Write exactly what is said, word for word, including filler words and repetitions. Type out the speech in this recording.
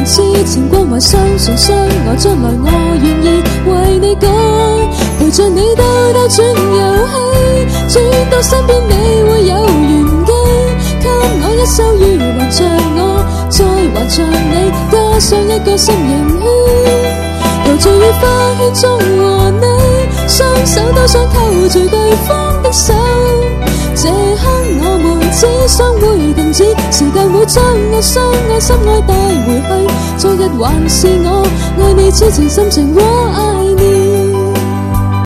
能痴情關懷，相信相愛將來我願意為你改，陪着你兜兜轉遊戲，轉到身邊你會有玄機，給我一首語言像我，再還像你，加上一個心形圈，陶醉於花圈中和你，雙手都想扣住對方的手，這刻我們只想會停止，時間會將我相愛心愛帶回去，昨日還是我愛你痴情心情和愛